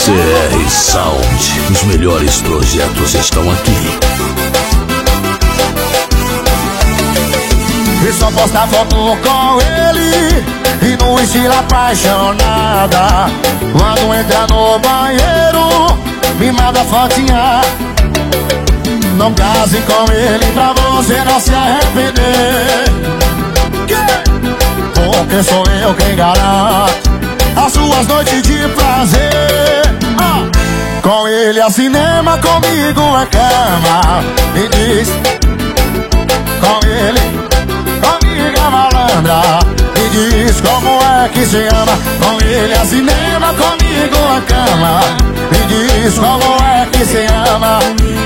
CR Sound, os melhores projetos estão aqui. E só posta foto com ele e no estilo apaixonada. Quando entra no banheiro, me manda fotinha. Não case com ele pra você não se arrepender, porque sou eu quem garanto as suas noites de prazer. Com ele é cinema, comigo é cama. Me diz, com ele, comigo é malandra. Me diz como é que se ama. Com ele é cinema, comigo é cama. Me diz como é que se ama.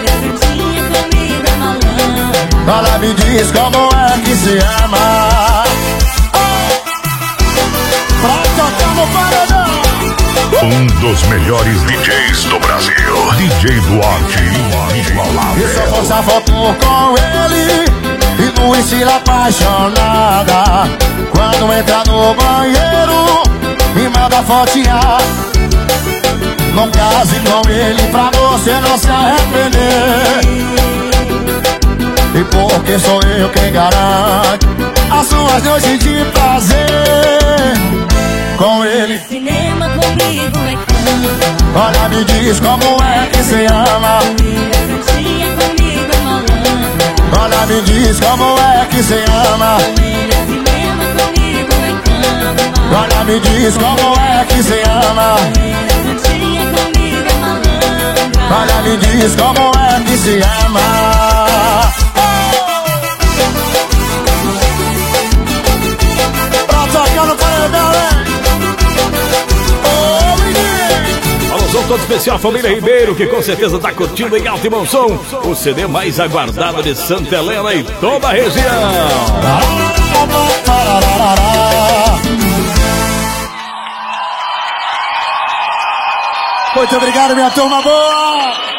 Olha, me diz como é que se ama. Pra tocar no paredão. Um dos melhores DJs do Brasil, DJ Duarte Inigualável. E só posta foto com ele e no estilo apaixonada. Quando entra no banheiro, me manda fotinha. Não case com ele pra você não se arrepender, e porque sou eu quem garante as suas noites de prazer. Com ele cinema, comigo é cama. Olha, me diz como é que se ama. Comigo é malandra. Olha, me diz como é que se ama. Cinema, comigo é cama. Olha, me diz como é que se ama. Comigo é malandra. Olha, me diz como é que se ama. Pra tocar no paredão, hein? Alôzão todo especial, família Ribeiro, que com certeza tá curtindo em alto e bom som o CD mais aguardado de Santa Helena e toda a região. Muito obrigado, minha turma boa!